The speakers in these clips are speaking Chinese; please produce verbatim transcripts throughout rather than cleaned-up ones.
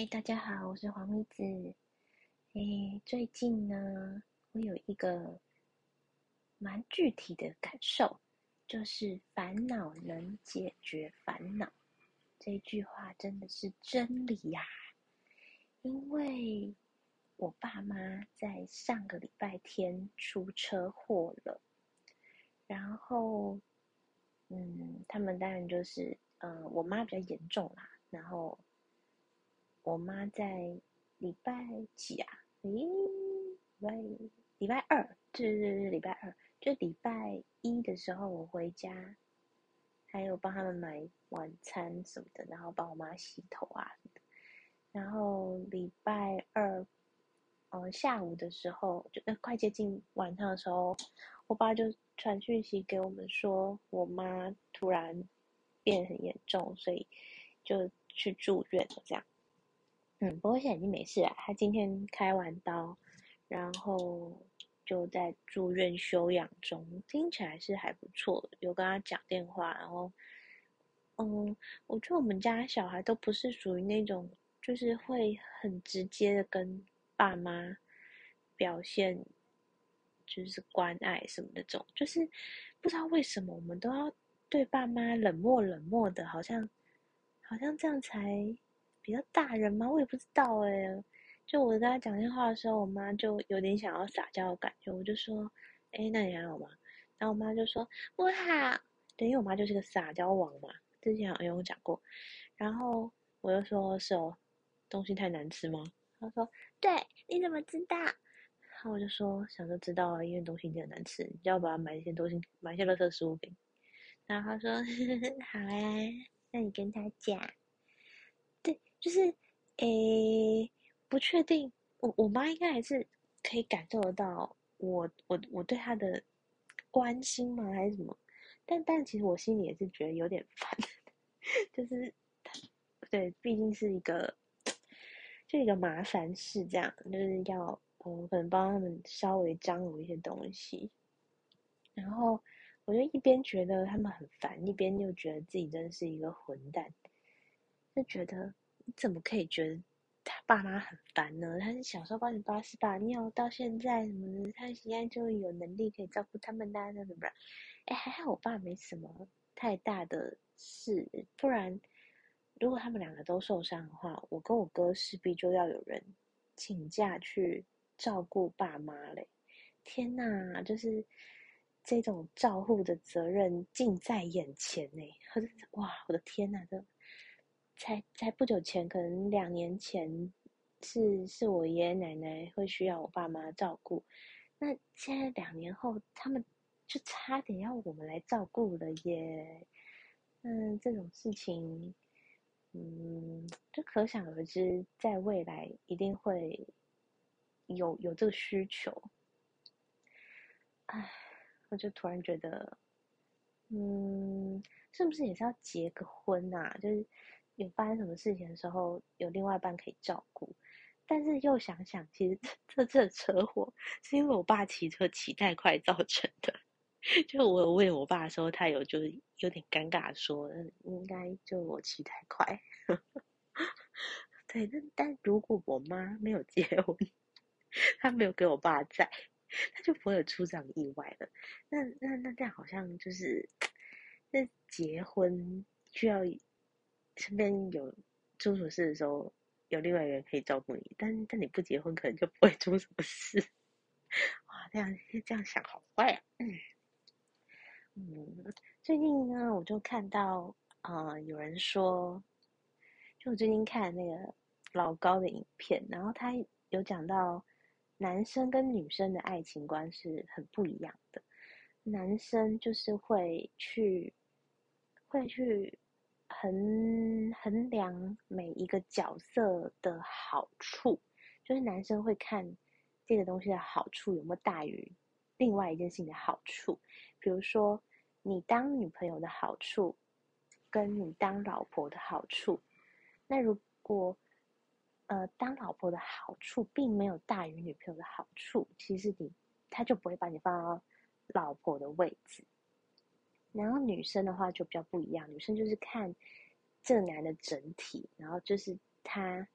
嗨，大家好，我是黄米子。诶，最近呢，我有一个蛮具体的感受，就是烦恼能解决烦恼。这一句话真的是真理呀、因为我爸妈在上个礼拜天出车祸了，然后，嗯，他们当然就是，呃，我妈比较严重啦，然后我妈在礼拜几啊？诶，礼拜礼拜二，对对对，礼拜二，就礼拜一的时候我回家，还有帮他们买晚餐什么的，然后帮我妈洗头啊什么的。然后礼拜二，呃，下午的时候，就呃快接近晚上的时候，我爸就传讯息给我们说，我妈突然变很严重，所以就去住院了，这样。嗯，不过现在已经没事了。他今天开完刀，然后就在住院休养中，听起来是还不错的。有跟他讲电话，然后，嗯，我觉得我们家小孩都不是属于那种，就是会很直接的跟爸妈表现，就是关爱什么的这种，就是不知道为什么我们都要对爸妈冷漠冷漠的，好像好像这样才比较大人吗？我也不知道哎、欸。就我跟他讲电话的时候，我妈就有点想要撒娇的感觉，我就说：“哎，那你还好吗？”然后我妈就说：“不好。”对，因为我妈就是个撒娇王嘛，之前好像有讲过。然后我就说：“是哦，东西太难吃吗？”她说：“对，你怎么知道？”然后我就说：“想就知道啊，因为东西真的难吃，你就要把它买一些东西，买一些垃圾食物给你。”然后她说：“呵呵好啊，那你跟他讲。”对，就是诶，不确定，我我妈应该还是可以感受得到我我我对她的关心吗，还是什么？但但其实我心里也是觉得有点烦，就是对，毕竟是一个就一个麻烦事，这样就是要嗯，可能帮他们稍微张罗一些东西，然后我就一边觉得他们很烦，一边又觉得自己真的是一个混蛋，就觉得你怎么可以觉得他爸妈很烦呢？他是小时候帮你把屎把尿到现在什么的，他现在就有能力可以照顾他们啦，那什么？哎，还好我爸没什么太大的事，不然如果他们两个都受伤的话，我跟我哥势必就要有人请假去照顾爸妈嘞。天呐，就是这种照护的责任近在眼前呢！哇，我的天呐，这才才不久前，可能两年前是是我爷爷奶奶会需要我爸妈照顾，那现在两年后，他们就差点要我们来照顾了耶。嗯，这种事情，嗯，就可想而知，在未来一定会有有这个需求。唉，我就突然觉得，嗯，是不是也是要结个婚啊？就是有发生什么事情的时候，有另外一半可以照顾。但是又想想，其实这次的车祸是因为我爸骑车骑太快造成的。就我有问我爸的时候，他有就是有点尴尬说，嗯应该就我骑太快。对，但但如果我妈没有结婚，她没有给我爸载，他就不会有出这样的意外了。那那那这样好像就是，那结婚需要身边有出什么事的时候，有另外一个人可以照顾你，但但你不结婚，可能就不会出什么事。哇，这样这样想好坏啊。嗯，最近呢，我就看到，呃，有人说，就我最近看那个老高的影片，然后他有讲到，男生跟女生的爱情观是很不一样的。男生就是会去，会去衡衡量每一个角色的好处，就是男生会看这个东西的好处有没有大于另外一件事情的好处。比如说，你当女朋友的好处，跟你当老婆的好处，那如果呃当老婆的好处并没有大于女朋友的好处，其实你他就不会把你放到老婆的位置。然后女生的话就比较不一样，女生就是看这个男的整体，然后就是他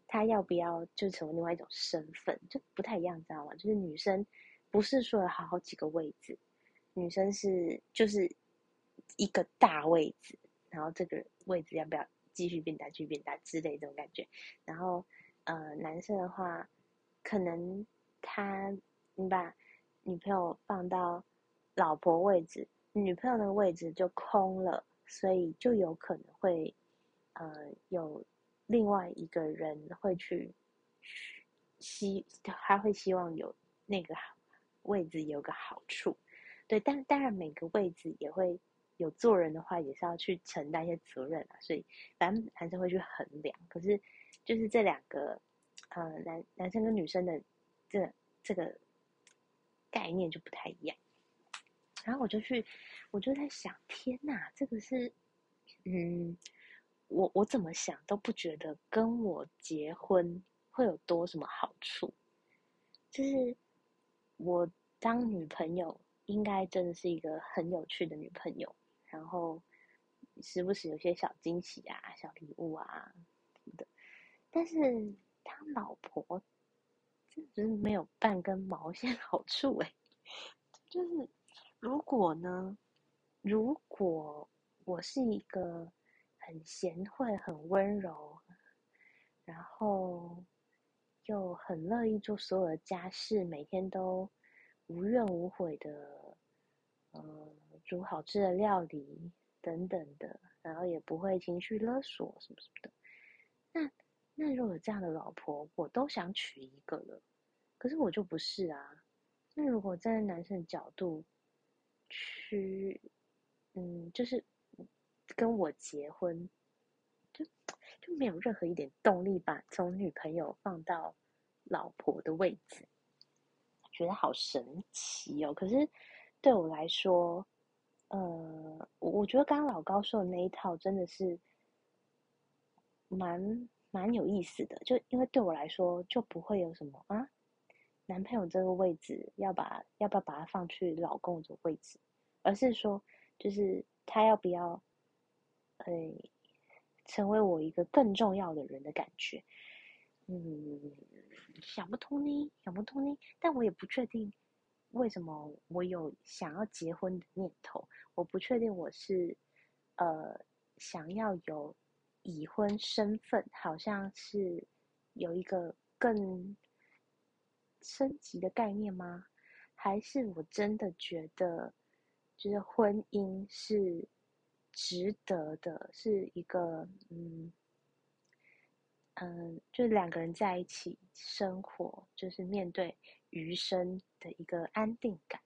他要不要就成为另外一种身份，就不太一样，知道吗？就是女生不是说有好好几个位置，女生是就是一个大位置，然后这个位置要不要继续变大、继续变大之类这种感觉。然后呃，男生的话，可能他你把女朋友放到老婆位置，女朋友的位置就空了，所以就有可能会呃有另外一个人会去希，他会希望有那个位置有个好处，对，但当然每个位置也会有做人的话，也是要去承担一些责任啊，所以反正男生会去衡量。可是就是这两个，呃，男男生跟女生的这这个概念就不太一样。然后我就去，我就在想，天哪，这个是，嗯，我我怎么想都不觉得跟我结婚会有多什么好处。就是我当女朋友，应该真的是一个很有趣的女朋友，然后时不时有些小惊喜啊、小礼物啊什么的。但是当老婆，真的是没有半根毛线好处诶。就是如果呢，如果我是一个很贤惠、很温柔，然后又很乐意做所有的家事，每天都无怨无悔的，呃，煮好吃的料理等等的，然后也不会情绪勒索什么什么的。那那如果有这样的老婆，我都想娶一个了。可是我就不是啊。那如果站在男生的角度去，嗯，就是跟我结婚，就就没有任何一点动力把从女朋友放到老婆的位置，觉得好神奇哦。可是对我来说，呃，我我觉得刚刚老高说的那一套真的是蛮蛮有意思的，就因为对我来说就不会有什么啊，男朋友这个位置要把要不要把它放去老公的位置，而是说就是他要不要，呃，成为我一个更重要的人的感觉。嗯，想不通呢，想不通呢。但我也不确定为什么我有想要结婚的念头。我不确定我是呃想要有已婚身份，好像是有一个更升级的概念吗？还是我真的觉得，就是婚姻是值得的，是一个嗯嗯，就两个人在一起生活，就是面对余生的一个安定感，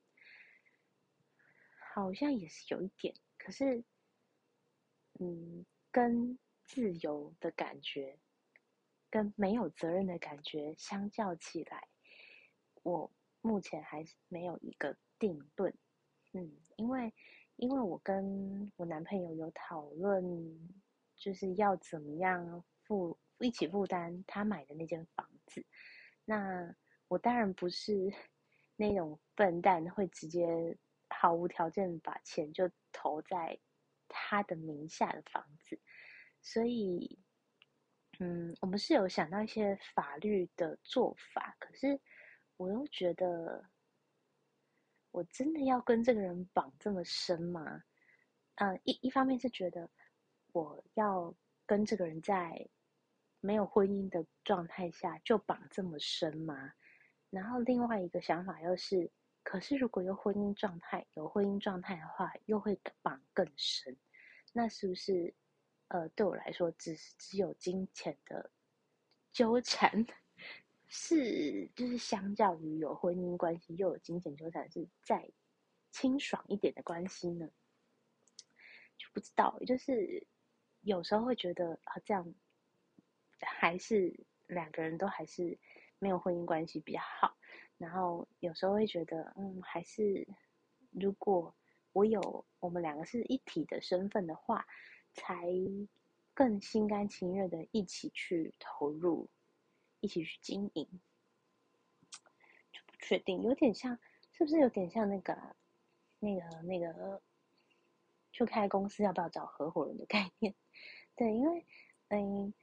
好像也是有一点。可是，嗯，跟自由的感觉，跟没有责任的感觉相较起来，我目前还是没有一个定论。嗯，因为因为我跟我男朋友有讨论，就是要怎么样负一起负担他买的那间房子。那我当然不是那种笨蛋，会直接毫无条件把钱就投在他的名下的房子，所以，嗯，我们是有想到一些法律的做法，可是我又觉得，我真的要跟这个人绑这么深吗？嗯，一一方面是觉得我要跟这个人在没有婚姻的状态下就绑这么深吗？然后另外一个想法又是，可是如果有婚姻状态，有婚姻状态的话，又会绑更深，那是不是呃对我来说只只有金钱的纠缠，是就是相较于有婚姻关系又有金钱纠缠是再清爽一点的关系呢？就不知道，就是有时候会觉得啊，这样还是两个人都还是没有婚姻关系比较好。然后有时候会觉得，嗯，还是如果我有我们两个是一体的身份的话，才更心甘情愿的一起去投入，一起去经营。就不确定，有点像，是不是有点像那个啊那个那个，去开公司要不要找合伙人的概念？对，因为嗯，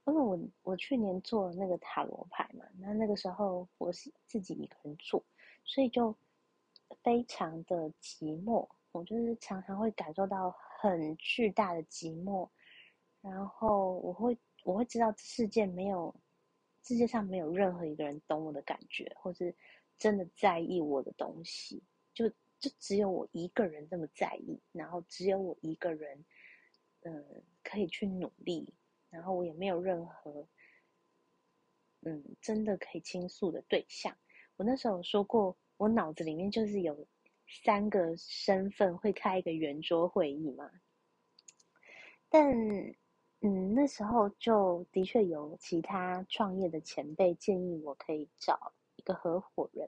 因为我我去年做那个塔罗牌嘛，那那个时候我是自己一个人做，所以就非常的寂寞。我就是常常会感受到很巨大的寂寞，然后我会我会知道世界没有世界上没有任何一个人懂我的感觉，或是真的在意我的东西，就就只有我一个人这么在意，然后只有我一个人，嗯，可以去努力，然后我也没有任何嗯真的可以倾诉的对象。我那时候有说过，我脑子里面就是有三个身份会开一个圆桌会议嘛，但嗯，那时候就的确有其他创业的前辈建议我可以找一个合伙人。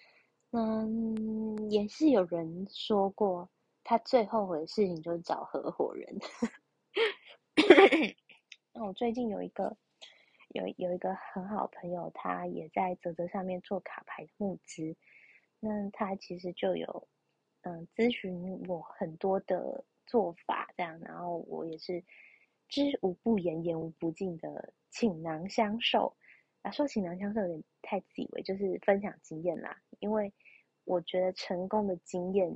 嗯，也是有人说过，他最后悔的事情就是找合伙人。那我最近有一个有有一个很好的朋友，他也在泽泽上面做卡牌募资。那他其实就有嗯咨询我很多的做法，这样，然后我也是知无不言，言无不尽的倾囊相授。啊，说倾囊相授有点太自以为，就是分享经验啦。因为我觉得成功的经验，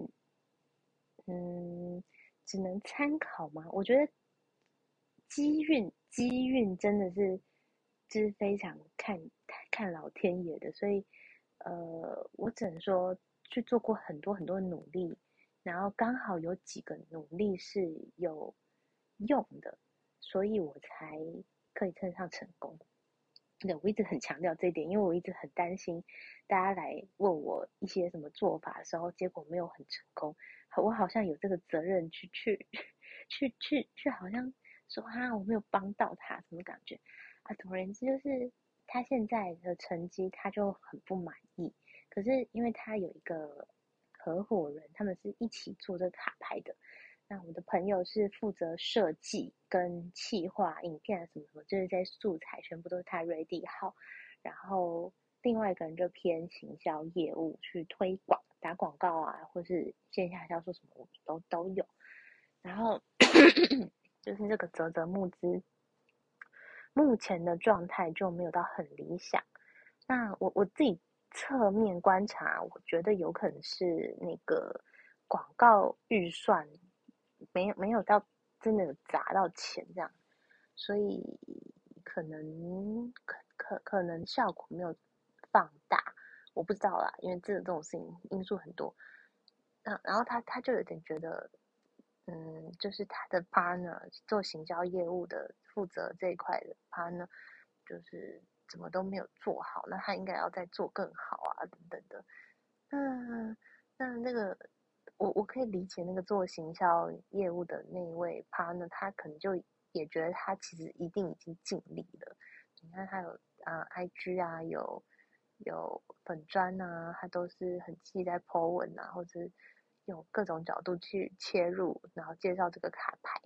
嗯，只能参考嘛。我觉得机运，机运真的是，就是非常看看老天爷的，所以，呃，我只能说去做过很多很多努力，然后刚好有几个努力是有用的，所以我才可以称上成功。对，我一直很强调这一点，因为我一直很担心大家来问我一些什么做法的时候，结果没有很成功，我好像有这个责任去去去去去，好像说哈我没有帮到他，什么感觉啊？总而言之，就是他现在的成绩他就很不满意，可是因为他有一个合伙人，他们是一起做这个卡牌的。那我的朋友是负责设计跟企划、影片啊什么什么，就是在素材全部都是他 ready 好，然后另外一个人就偏行销业务去推广、打广告啊，或是线下销售什么都都有。然后就是这个泽泽募资，目前的状态就没有到很理想。那我我自己侧面观察，我觉得有可能是那个广告预算没有没有到真的有砸到钱这样，所以可能可可可能效果没有放大，我不知道啦，因为这这种事情因素很多。那然后他他就有点觉得，嗯，就是他的 partner 做行销业务的负责这一块的 partner，就是怎么都没有做好，那他应该要再做更好啊，等等的。那那那个，我我可以理解那个做行销业务的那一位 partner，他可能就也觉得他其实一定已经尽力了。你看他有啊、呃、I G 啊，有有粉专啊，他都是很积极在 po 文啊，或者用各种角度去切入，然后介绍这个卡牌。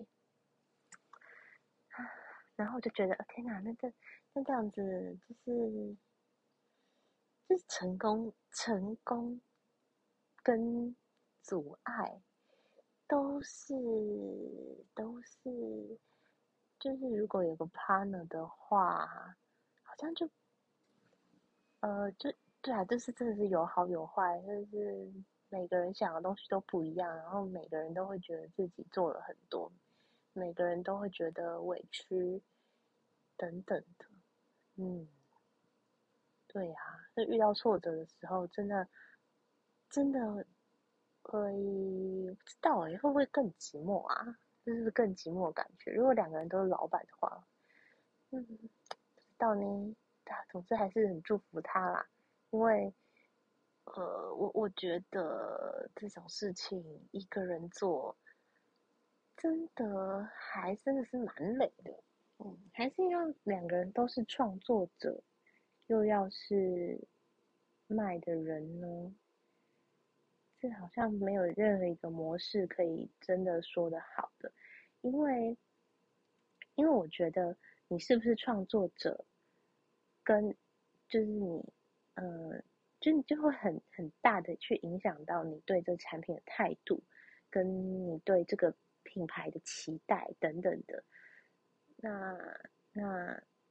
然后我就觉得，天哪，那这那这样子就是就是成功成功跟阻碍都是都是，就是如果有个 partner 的话，好像就呃就对啊，就是真的是有好有坏，就是每个人想的东西都不一样，然后每个人都会觉得自己做了很多，每个人都会觉得委屈等等的，嗯。对呀、啊，就遇到挫折的时候，真的真的会不知道哎，会不会更寂寞啊？就是更寂寞的感觉。如果两个人都是老板的话，嗯，不知道呢。啊，总之还是很祝福他啦，因为呃，我我觉得这种事情一个人做，真的还真的是蛮累的。嗯，还是要两个人都是创作者，又要是卖的人呢，这好像没有任何一个模式可以真的说得好的，因为因为我觉得你是不是创作者，跟就是你，呃，就你就会很很大的去影响到你对这产品的态度，跟你对这个品牌的期待等等的。那那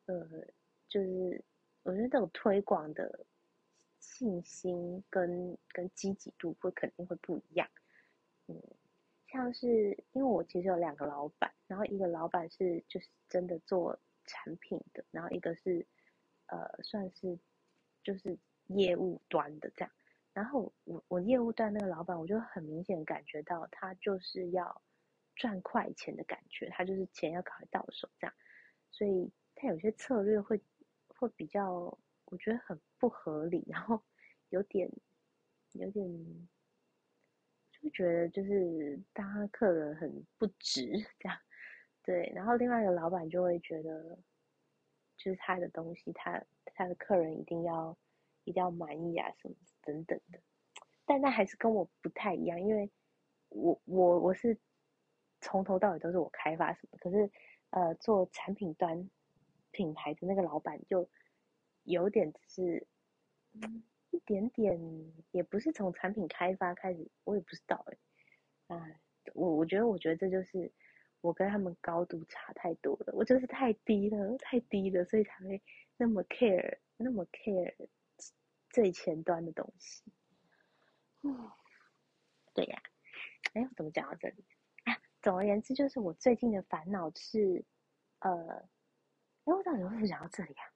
呃，就是我觉得这种推广的信心跟跟积极度会肯定会不一样。嗯，像是因为我其实有两个老板，然后一个老板是就是真的做产品的，然后一个是呃算是就是业务端的这样。然后我我业务端那个老板，我就很明显感觉到他就是要赚快钱的感觉，他就是钱要赶快到手这样，所以他有些策略会会比较，我觉得很不合理，然后有点有点就觉得就是当客人很不值这样，对，然后另外一个老板就会觉得，就是他的东西，他他的客人一定要一定要满意啊，什么等等的。但那还是跟我不太一样，因为我我我是从头到尾都是我开发什么，可是呃做产品端品牌的那个老板就有点是嗯一点点，也不是从产品开发开始，我也不知道哎、欸，啊，我我觉得我觉得这就是我跟他们高度差太多了，我就是太低了，太低了，所以才会那么 care 那么 care 最前端的东西。嗯，对呀、啊，哎，怎么讲到这里啊？总而言之，就是我最近的烦恼是，呃，哎，我到底为什么讲到这里啊？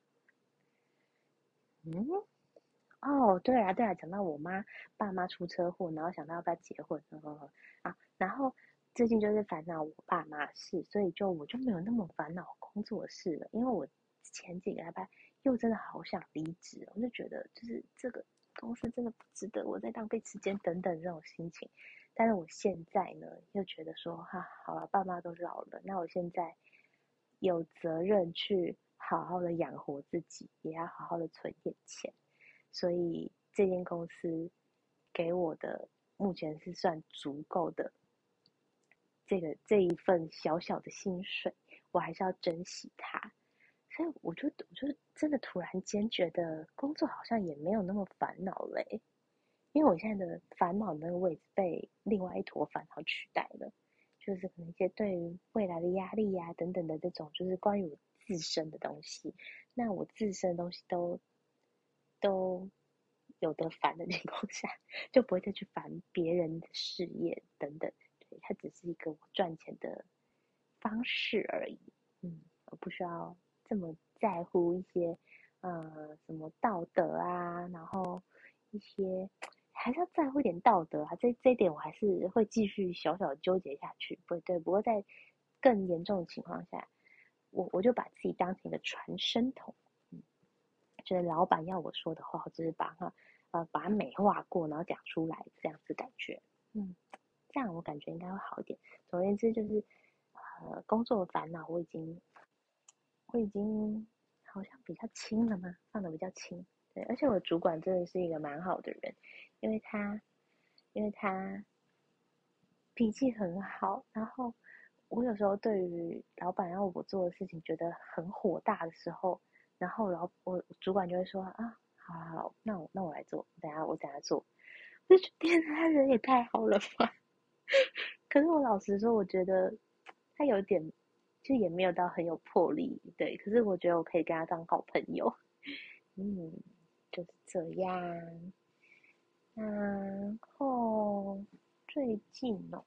嗯，哦，对啊，对啊，讲到我妈爸妈出车祸，然后想到要不要结婚，呵呵呵啊，然后最近就是烦恼我爸妈事，所以就我就没有那么烦恼工作事了，因为我前几个礼拜又真的好想离职，我就觉得就是这个公司真的不值得我再浪费时间等等这种心情，但是我现在呢又觉得说哈，好了，爸妈都老了，那我现在有责任去好好的养活自己，也要好好的存点钱。所以这间公司给我的目前是算足够的这个这一份小小的薪水，我还是要珍惜它。所以我就我就真的突然间觉得工作好像也没有那么烦恼嘞，因为我现在的烦恼那个位置被另外一坨烦恼取代了，就是可能一些对于未来的压力呀、啊、等等的这种，就是关于我自身的东西。那我自身的东西都都有得烦的情况下，就不会再去烦别人的事业等等。对，它只是一个我赚钱的方式而已。嗯，我不需要这么在乎一些呃什么道德啊，然后一些还是要在乎一点道德啊。这这一点我还是会继续小小的纠结下去。不对，不过在更严重的情况下，我我就把自己当成一个传声筒。嗯，就是老板要我说的话，我只是把它呃把它美化过，然后讲出来，这样子感觉，嗯，这样我感觉应该会好一点。总而言之，就是呃工作的烦恼我已经我已经好像比较轻了嘛，放的比较轻。对，而且我主管真的是一个蛮好的人，因为他因为他脾气很好，然后我有时候对于老板让我做的事情觉得很火大的时候，然后老我主管就会说啊，好好好，那我那我来做，等下我等下做，我就觉得天哪，他人也太好了吧。可是我老实说，我觉得他有点，就也没有到很有魄力，对。可是我觉得我可以跟他当好朋友，嗯，就是这样。然后最近哦，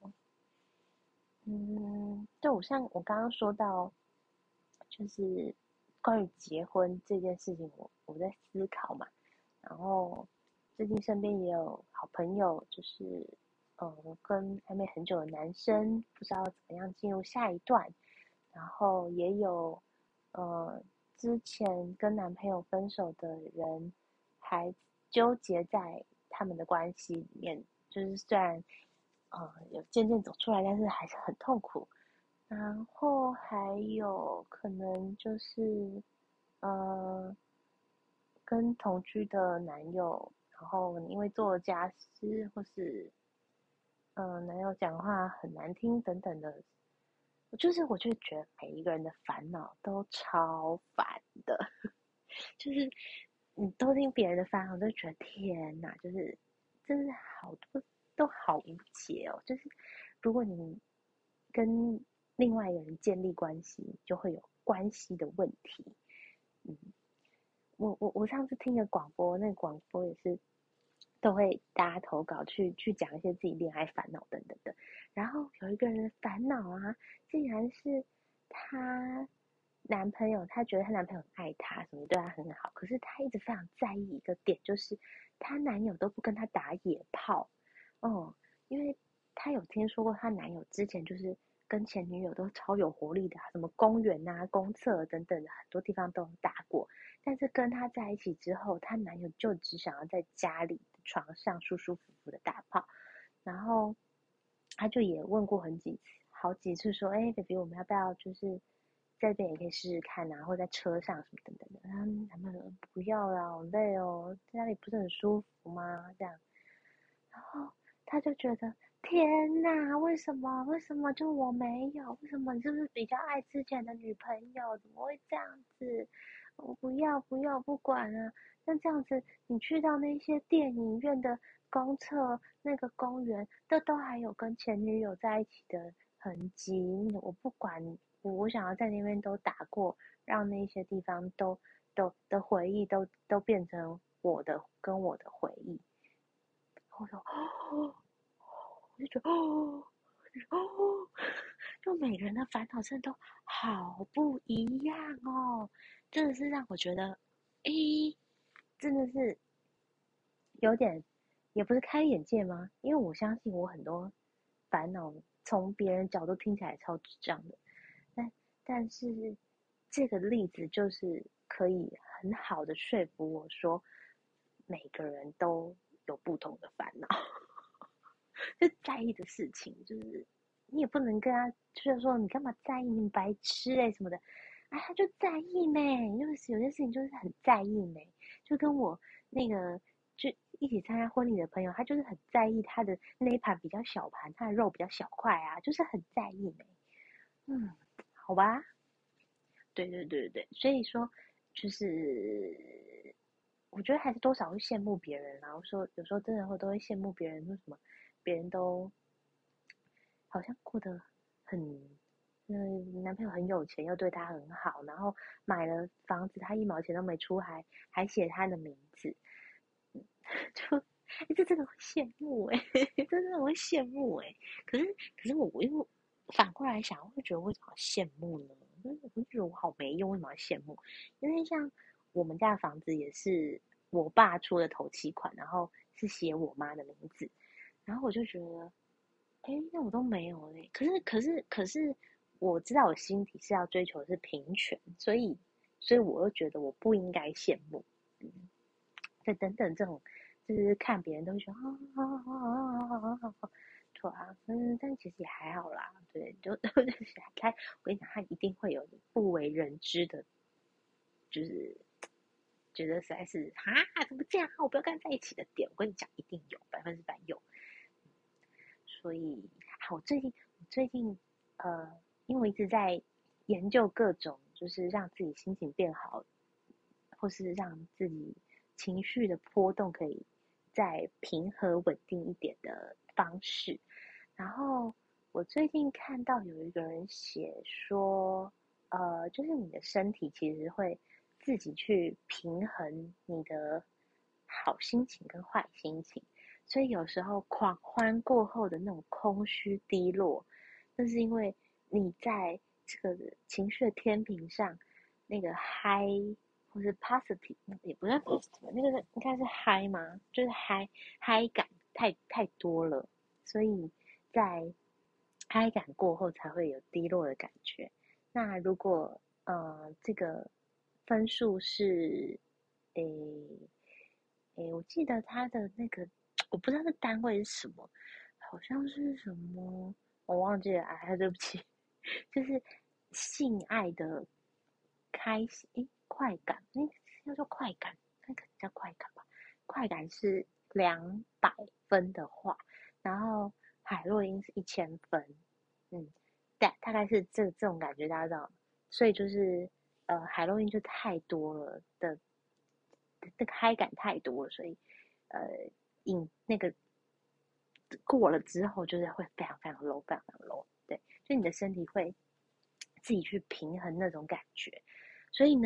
嗯，对我像我刚刚说到，就是关于结婚这件事情我，我在思考嘛。然后最近身边也有好朋友，就是呃跟暧昧很久的男生，不知道怎么样进入下一段。然后也有呃之前跟男朋友分手的人，还纠结在他们的关系里面，就是虽然呃有渐渐走出来，但是还是很痛苦。然后还有可能就是呃跟同居的男友，然后因为做了家事或是呃男友讲话很难听等等的，我就是我就觉得每一个人的烦恼都超烦的，就是你都听别人的烦恼，就觉得天哪，就是真是好多都好无解哦。就是如果你跟另外一个人建立关系，就会有关系的问题。 我我我上次听个广播，那个广播也是都会大家投稿去去讲一些自己恋爱烦恼等等的。然后有一个人的烦恼啊，竟然是她男朋友，她觉得她男朋友很爱她，什么对她很好，可是她一直非常在意一个点，就是她男友都不跟她打野炮。哦，因为她有听说过她男友之前就是跟前女友都超有活力的啊，什么公园啊、公厕等等的很多地方都有打过。但是跟他在一起之后，她男友就只想要在家里的床上舒舒服服的打炮，然后他就也问过很几次，好几次说，哎，baby，我们要不要就是在这边也可以试试看啊，或者在车上什么等等的。然后男朋友说不要啦，好累哦，在家里不是很舒服吗？这样，然后他就觉得天哪，为什么？为什么就我没有？为什么你是不是比较爱之前的女朋友？怎么会这样子？我不要不要不管了。那这样子，你去到那些电影院的公厕、那个公园，这都还有跟前女友在一起的痕迹。我不管，我想要在那边都打过，让那些地方都都的回忆都都变成我的跟我的回忆。我说哦，我就觉得哦哦，就每个人的烦恼真的都好不一样哦，真的是让我觉得，诶，真的是有点，也不是开眼界吗？因为我相信我很多烦恼从别人角度听起来超智障的，但但是这个例子就是可以很好的说服我说，每个人都有不同的烦恼。就在意的事情，就是你也不能跟他，就是说你干嘛在意，你白痴哎、欸、什么的，哎，他就在意没，就是有些事情就是很在意没，就跟我那个就一起参加婚礼的朋友，他就是很在意他的那一盘比较小盘，他的肉比较小块啊，就是很在意没，嗯，好吧，对对对对，所以说就是我觉得还是多少会羡慕别人啦。我说有时候真的会都会羡慕别人，为什么别人都好像过得很，嗯，男朋友很有钱，又对她很好，然后买了房子，他一毛钱都没出，还还写他的名字，嗯，就，哎，这真的会羡慕哎、欸，真的会羡慕哎、欸。可是可是我因为反过来想，我会觉得为什么要羡慕呢？就是我会觉得我好没用，为什么要羡慕？因为像我们家的房子也是我爸出的头期款，然后是写我妈的名字，然后我就觉得。哎，那我都没有嘞。可是，可是，可是，我知道我心底是要追求的是平权，所以，所以我又觉得我不应该羡慕。嗯，对，等等这种，就是看别人都会说啊啊啊啊啊啊啊，对啊，嗯，但其实也还好啦。对，就就是他，我跟你讲，他一定会有不为人知的，就是觉得实在是啊，怎么这样啊，我不要跟他在一起的点。我跟你讲，一定有，百分之百有。所以，好，我最近我最近呃，因为我一直在研究各种就是让自己心情变好，或是让自己情绪的波动可以再平和稳定一点的方式。然后我最近看到有一个人写说，呃，就是你的身体其实会自己去平衡你的好心情跟坏心情。所以有时候狂欢过后的那种空虚低落，那是因为你在这个情绪的天平上，那个嗨或是 positive，也不是 positive，那个应该是嗨吗？就是嗨嗨感太太多了，所以在嗨感过后才会有低落的感觉。那如果呃这个分数是诶诶，我记得他的那个我不知道那单位是什么，好像是什么，我忘记了，哎，对不起，就是性爱的开心，诶，快感，诶，叫做快感，那个叫快感吧？快感是两百分的话，然后海洛因是一千分，嗯，大大概是这这种感觉，大家知道吗？所以就是呃，海洛因就太多了的，那个嗨感太多了，所以呃，饮那个过了之后，就是会非常非常 low，非常非常 low。对，就你的身体会自己去平衡那种感觉。所以呢，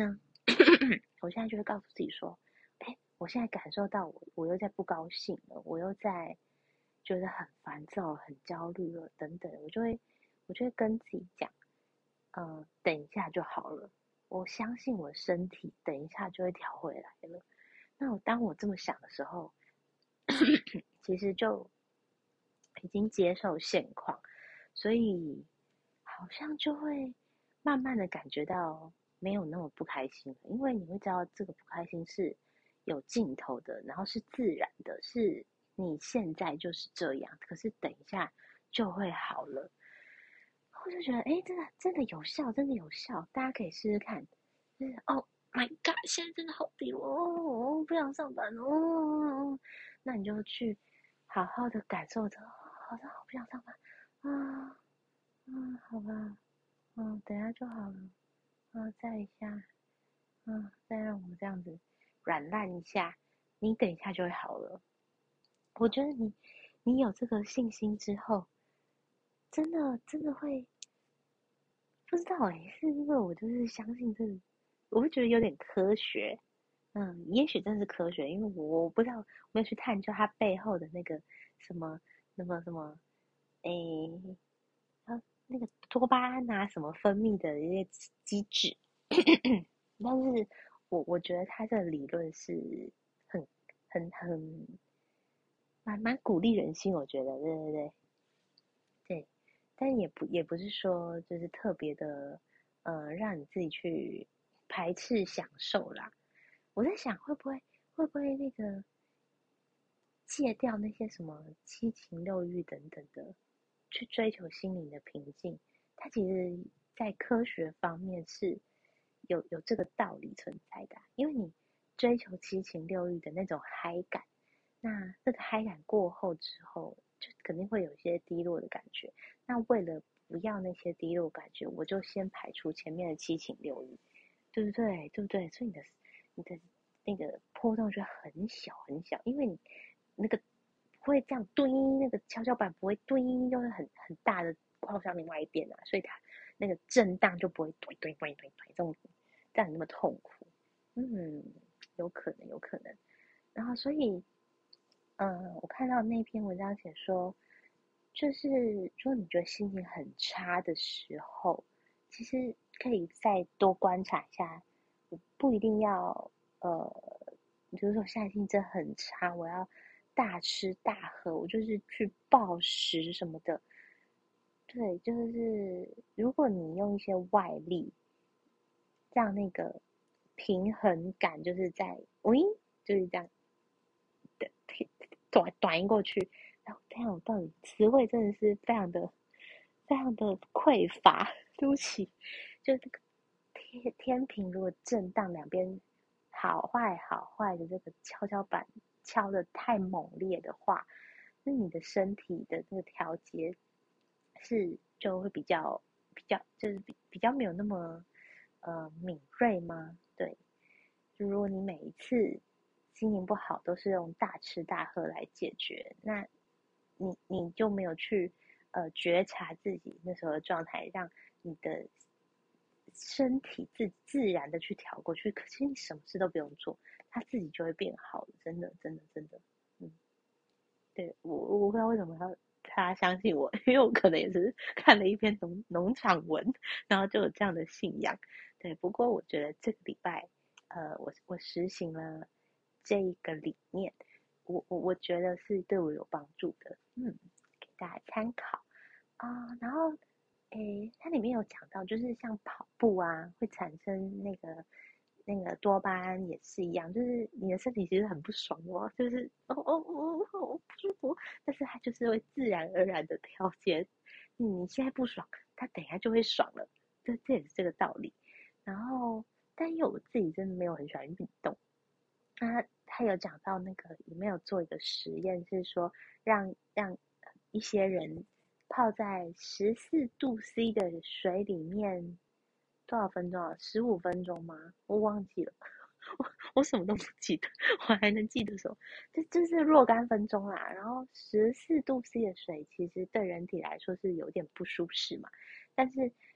我现在就会告诉自己说，哎，我现在感受到我我又在不高兴了，我又在觉得很烦躁、很焦虑了，等等，我就会我就会跟自己讲，嗯，等一下就好了，我相信我身体等一下就会调回来了。那我当我这么想的时候，其实就已经接受现况，所以好像就会慢慢的感觉到没有那么不开心了，因为你会知道这个不开心是有尽头的，然后是自然的，是你现在就是这样，可是等一下就会好了。我就觉得，哎，真的真的有效，真的有效，大家可以试试看。就是哦，My God，现在真的好低落哦，我不想上班哦。那你就去好好的感受着，好像好不想上班啊，嗯，好吧，嗯，等一下就好了，嗯，再一下，嗯，再让我这样子软烂一下，你等一下就会好了。我觉得你，你有这个信心之后，真的真的会不知道哎，是因为我就是相信这个，我会觉得有点科学，嗯，也许真是科学，因为我不知道，没有去探究它背后的那个什么、什么、什么，诶，啊，那个多巴胺啊，什么分泌的一些机制。但是我我觉得他这个理论是很、很、很蛮蛮鼓励人心，我觉得，对对对对，但也不也不是说就是特别的，呃，让你自己去排斥享受啦。我在想会不会会不会那个戒掉那些什么七情六欲等等的，去追求心灵的平静。它其实在科学方面是有有这个道理存在的啊，因为你追求七情六欲的那种嗨感，那这个嗨感过后之后，就肯定会有一些低落的感觉。那为了不要那些低落感觉，我就先排除前面的七情六欲，对不对？对不对？所以你的你的那个波动就很小很小，因为你那个不会这样堆，那个跷跷板不会堆，就是很很大的靠向另外一边啊，所以它那个震荡就不会堆堆堆堆堆这种这样那么痛苦。嗯，有可能，有可能。然后所以，嗯，我看到那篇文章写说，就是如果你觉得心情很差的时候，其实可以再多观察一下，不一定要呃，比如说我现在心情真的很差，我要大吃大喝，我就是去暴食什么的。对，就是如果你用一些外力，让那个平衡感就是在，喂，就是这样的短短过去。然后，天啊，我到底词汇真的是非常的、非常的匮乏。对不起，就这个天天平如果震荡两边好坏好坏的这个跷跷板敲的太猛烈的话，那你的身体的那个调节是就会比较比较就是比比较没有那么呃敏锐吗？对，就如果你每一次心情不好都是用大吃大喝来解决，那你你就没有去呃觉察自己那时候的状态，让你的身体自自然的去调过去，可是你什么事都不用做，它自己就会变好了，真的真的真的。嗯，对，我我不知道为什么要他相信我，因为我可能也是看了一篇农农场文，然后就有这样的信仰。对，不过我觉得这个礼拜，呃，我我实行了这一个理念，我我我觉得是对我有帮助的，嗯，给大家参考啊、呃然后，诶，它里面有讲到，就是像跑步啊，会产生那个那个多巴胺也是一样，就是你的身体其实很不爽哦，就是哦哦哦哦不舒服，但是它就是会自然而然的调节，你现在不爽，它等一下就会爽了，这这也是这个道理。然后，但因为我自己真的没有很喜欢运动，他他有讲到那个有没有做一个实验，是说让让一些人泡在十四度 C 的水里面多少分钟啊？十五分钟吗？我忘记了，我我什么都不记得，我还能记得说，这就是若干分钟啦。然后十四度 C 的水其实对人体来说是有点不舒适嘛，但是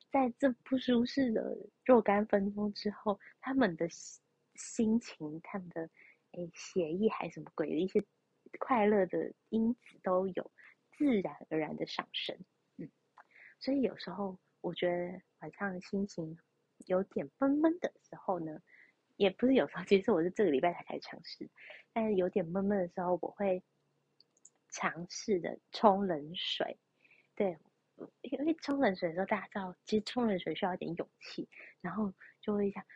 在这不舒适的若干分钟之后，他们的心情、他们的诶血液还是什么鬼的一些快乐的因子都有自然而然的上升。嗯，所以有时候我觉得晚上心情有点闷闷的时候呢，也不是有时候，其实我是这个礼拜才开始尝试，但是有点闷闷的时候，我会尝试的冲冷水。对，因为冲冷水的时候，大家知道，其实冲冷水需要一点勇气，然后就会想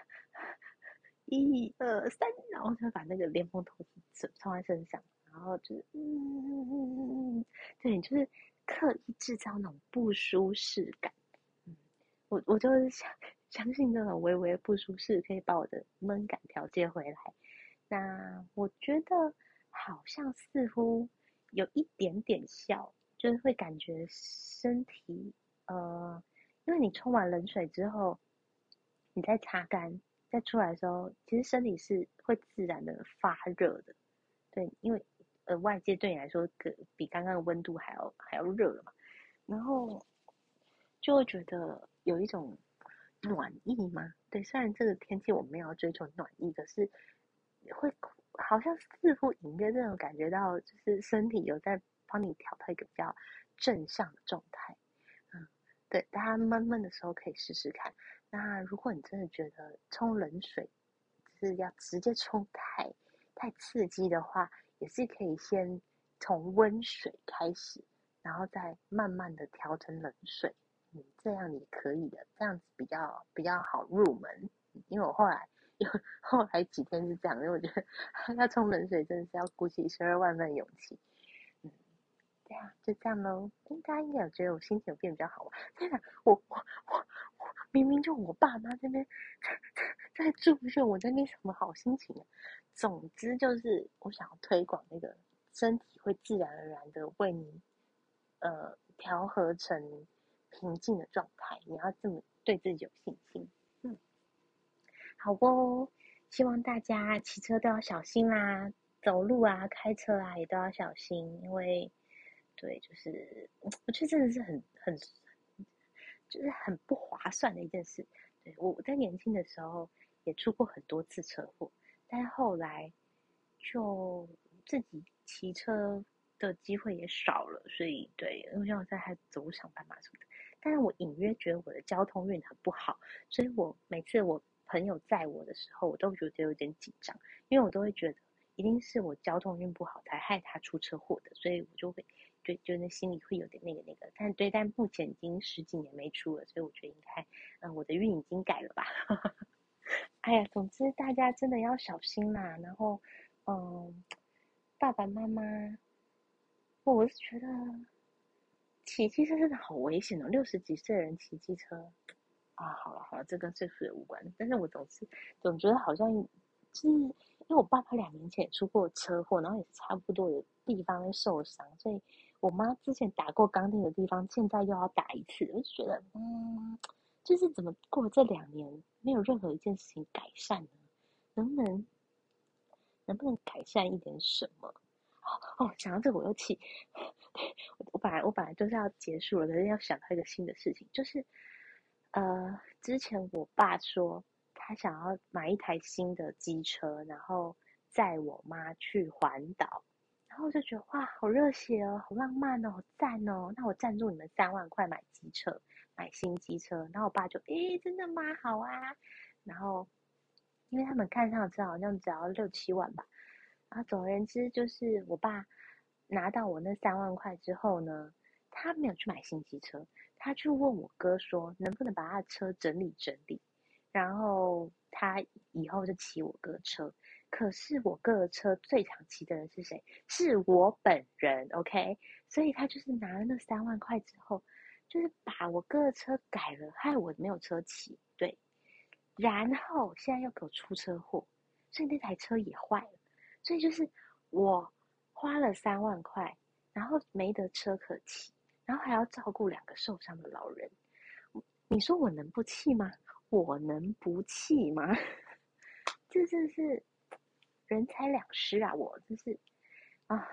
一二三，然后就把那个莲蓬头冲在身上，然后就是嗯嗯嗯嗯嗯，对，你就是刻意制造那种不舒适感。嗯，我我就是相相信这种微微不舒适可以把我的闷感调节回来。那我觉得好像似乎有一点点效，就是会感觉身体呃，因为你冲完冷水之后，你再擦干，再出来的时候，其实身体是会自然的发热的。对，因为呃外界对你来说，比刚刚的温度还要还要热了嘛，然后就会觉得有一种暖意嘛。对，虽然这个天气我们没有追求暖意，可是会好像似乎隐约这种感觉到，就是身体有在帮你调到一个比较正向的状态。嗯，对，大家闷闷的时候可以试试看。那如果你真的觉得冲冷水就是要直接冲太太刺激的话，也是可以先从温水开始，然后再慢慢的调成冷水。嗯，这样也可以的，这样子比较比较好入门。因为我后来有后来几天是这样，因为我觉得要冲冷水真的是要鼓起十二万分勇气。嗯，对啊，就这样咯。大家应该有觉得我心情有变比较好吧？天哪，我我我我明明就我爸妈这边在在祝愿我，在那什么好心情啊。总之就是我想要推广那个身体会自然而然的为你呃调和成平静的状态，你要这么对自己有信心。嗯，好哦，希望大家骑车都要小心啦，走路啊、开车啊也都要小心，因为对，就是我觉得真的是很很就是很不划算的一件事。对，我在年轻的时候也出过很多次车祸，但是后来就自己骑车的机会也少了，所以对，因为像我在还走路上班嘛什么的，但是我隐约觉得我的交通运很不好，所以我每次我朋友载我的时候，我都觉得有点紧张，因为我都会觉得一定是我交通运不好才害他出车祸的，所以我就会对，就那心里会有点那个那个，但对，但目前已经十几年没出了，所以我觉得应该，嗯，我的运已经改了吧。哎呀，总之大家真的要小心啦。然后，嗯，爸爸妈妈，我是觉得骑机车真的好危险哦，六十几岁的人骑机车啊，好了好了，这跟岁数也无关。但是我总是总觉得好像就是因为我爸爸两年前也出过车祸，然后也是差不多有地方会受伤，所以我妈之前打过钢钉的地方，现在又要打一次，我就觉得嗯，就是怎么过了这两年没有任何一件事情改善呢？能不能能不能改善一点什么？哦，哦想到这个我又气。我本来我本来就是要结束了，可是要想到一个新的事情，就是呃，之前我爸说他想要买一台新的机车，然后载我妈去环岛，然后我就觉得哇，好热血哦，好浪漫哦，好赞哦，那我赞助你们三万块买机车，买新机车。然后我爸就诶，真的吗？好啊。然后因为他们看上车好像只要六七万吧，然后总而言之就是我爸拿到我那三万块之后呢，他没有去买新机车，他去问我哥说能不能把他的车整理整理，然后他以后就骑我哥车。可是我哥的车最常骑的人是谁？是我本人 ，OK？所以他就是拿了那三万块之后，就是把我哥的车改了，害我没有车骑。对，然后现在又给我出车祸，所以那台车也坏了。所以就是我花了三万块，然后没得车可骑，然后还要照顾两个受伤的老人。你说我能不气吗？我能不气吗？这真是人财两失啊！我真是啊，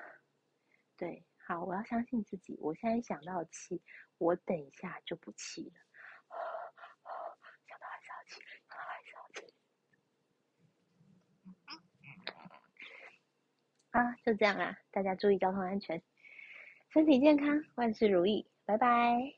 对，好，我要相信自己。我现在想到气，我等一下就不气了。 啊，就这样啦，大家注意交通安全，身体健康，万事如意，拜拜。